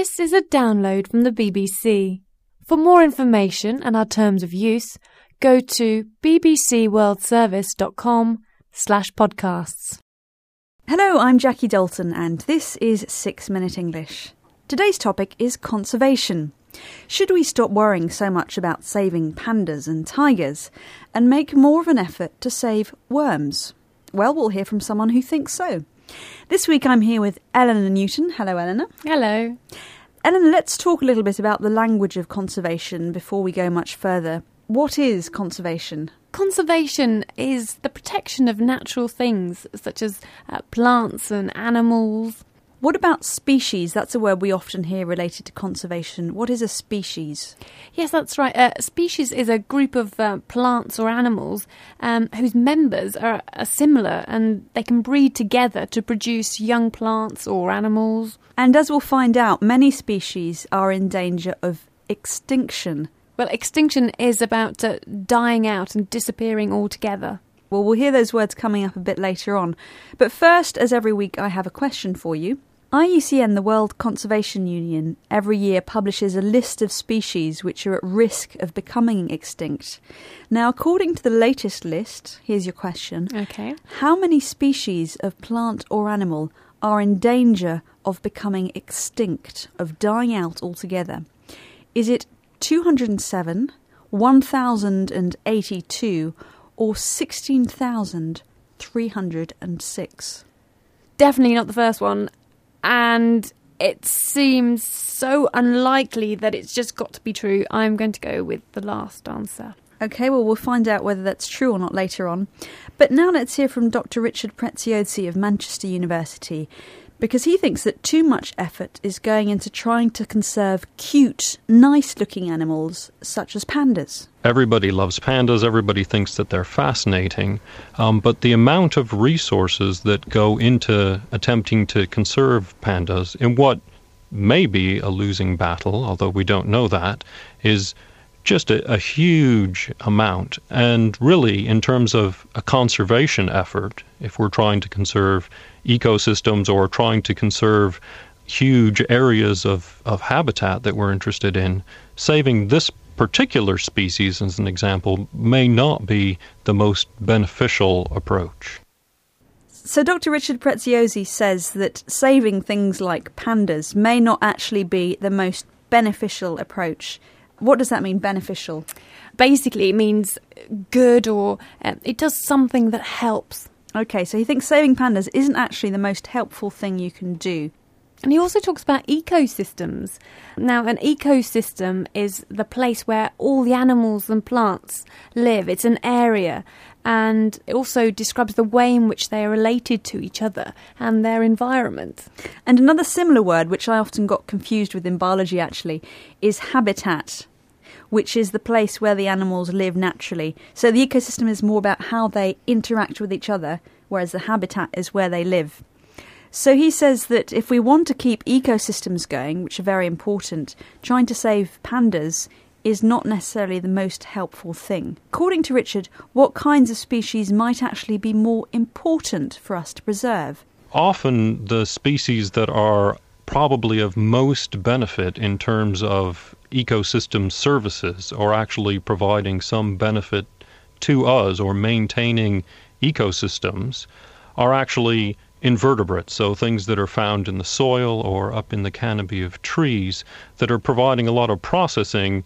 This is a download from the BBC. For more information and our terms of use, go to bbcworldservice.com/podcasts. Hello, I'm Jackie Dalton and this is 6 Minute English. Today's topic is conservation. Should we stop worrying so much about saving pandas and tigers and make more of an effort to save worms? Well, we'll hear from someone who thinks so. This week I'm here with Eleanor Newton. Hello, Eleanor. Hello. Eleanor, let's talk a little bit about the language of conservation before we go much further. What is conservation? Conservation is the protection of natural things such as plants and animals. What about species? That's a word we often hear related to conservation. What is a species? Yes, that's right. A species is a group of plants or animals whose members are similar and they can breed together to produce young plants or animals. And as we'll find out, many species are in danger of extinction. Well, extinction is about dying out and disappearing altogether. Well, we'll hear those words coming up a bit later on. But first, as every week, I have a question for you. IUCN, the World Conservation Union, every year publishes a list of species which are at risk of becoming extinct. Now, according to the latest list, here's your question. Okay. How many species of plant or animal are in danger of becoming extinct, of dying out altogether? Is it 207, 1,082, or 16,306? Definitely not the first one. And it seems so unlikely that it's just got to be true. I'm going to go with the last answer. OK, well, we'll find out whether that's true or not later on. But now let's hear from Dr. Richard Preziosi of Manchester University, because he thinks that too much effort is going into trying to conserve cute, nice-looking animals such as pandas. Everybody loves pandas, everybody thinks that they're fascinating, but the amount of resources that go into attempting to conserve pandas in what may be a losing battle, although we don't know that, is just a huge amount. And really, in terms of a conservation effort, if we're trying to conserve ecosystems or trying to conserve huge areas of habitat that we're interested in, saving this particular species, as an example, may not be the most beneficial approach. So Dr. Richard Preziosi says that saving things like pandas may not actually be the most beneficial approach. What does that mean, beneficial? Basically, it means good, or it does something that helps. OK, so he thinks saving pandas isn't actually the most helpful thing you can do. And he also talks about ecosystems. Now, an ecosystem is the place where all the animals and plants live. It's an area. And it also describes the way in which they are related to each other and their environment. And another similar word, which I often got confused with in biology actually, is habitat, which is the place where the animals live naturally. So the ecosystem is more about how they interact with each other, whereas the habitat is where they live. So he says that if we want to keep ecosystems going, which are very important, trying to save pandas is not necessarily the most helpful thing. According to Richard, what kinds of species might actually be more important for us to preserve? Often the species that are probably of most benefit in terms of ecosystem services, or actually providing some benefit to us or maintaining ecosystems, are actually invertebrates, so things that are found in the soil or up in the canopy of trees that are providing a lot of processing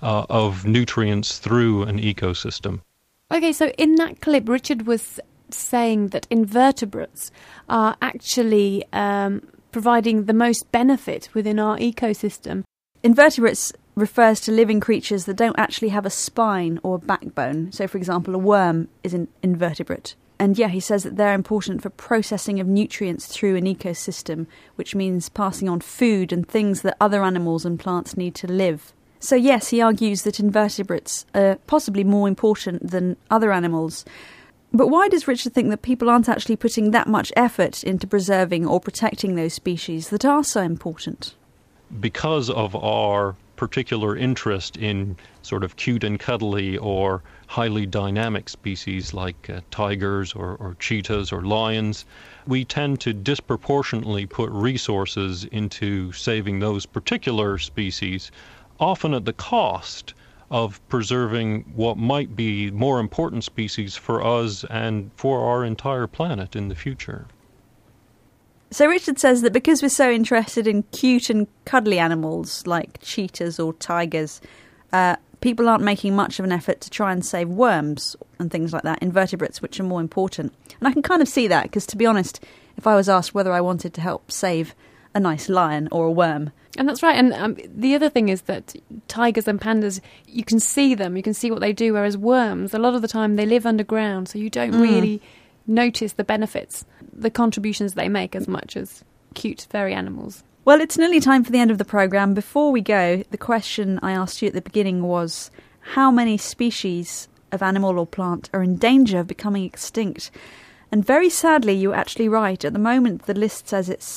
of nutrients through an ecosystem. OK, so in that clip, Richard was saying that invertebrates are actually providing the most benefit within our ecosystem. Invertebrates refers to living creatures that don't actually have a spine or a backbone. So, for example, a worm is an invertebrate. And yeah, he says that they're important for processing of nutrients through an ecosystem, which means passing on food and things that other animals and plants need to live. So yes, he argues that invertebrates are possibly more important than other animals. But why does Richard think that people aren't actually putting that much effort into preserving or protecting those species that are so important? Because of our particular interest in sort of cute and cuddly or highly dynamic species like tigers or cheetahs or lions, we tend to disproportionately put resources into saving those particular species, often at the cost of preserving what might be more important species for us and for our entire planet in the future. So Richard says that because we're so interested in cute and cuddly animals like cheetahs or tigers, people aren't making much of an effort to try and save worms and things like that, invertebrates, which are more important. And I can kind of see that, because to be honest, if I was asked whether I wanted to help save a nice lion or a worm... And that's right. And the other thing is that tigers and pandas, you can see them, you can see what they do, whereas worms, a lot of the time they live underground, so you don't really notice the benefits, the contributions they make as much as cute, furry animals. Well, it's nearly time for the end of the programme. Before we go, the question I asked you at the beginning was, how many species of animal or plant are in danger of becoming extinct? And very sadly, you were actually right. At the moment, the list says it's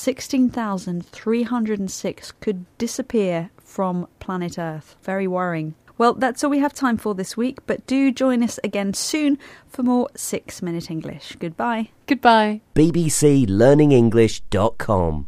16,306 could disappear from planet Earth. Very worrying. Well, that's all we have time for this week, but do join us again soon for more 6 Minute English. Goodbye. Goodbye. bbclearningenglish.com